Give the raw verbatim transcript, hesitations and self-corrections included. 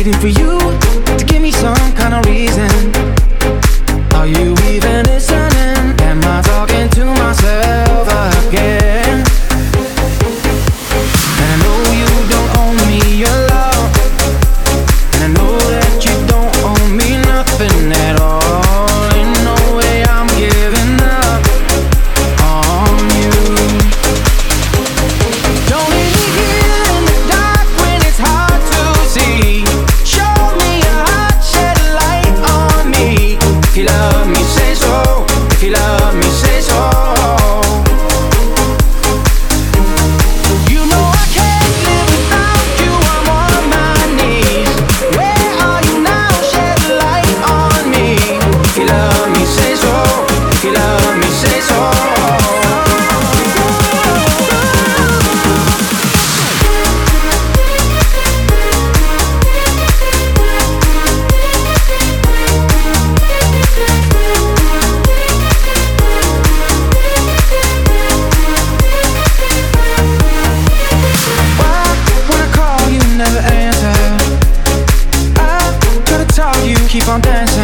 waiting for you to give me some kind of reason. Are you even listening? Am I talking to myself again? And I know you don't owe me your love, and I know that you don't owe me nothing at all. Ain't no way I'm giving up on you. Don't leave me here in the dark when it's hard to see. Show me your heart, shed a light on me. If you love me, say so. If you love me, say so. You know I can't live without you, I'm on my knees. Where are you now? Shed a light on me. If you love me, say so. If you love me, say so. Why, when I call you never answer? I try to talk, you keep on dancing.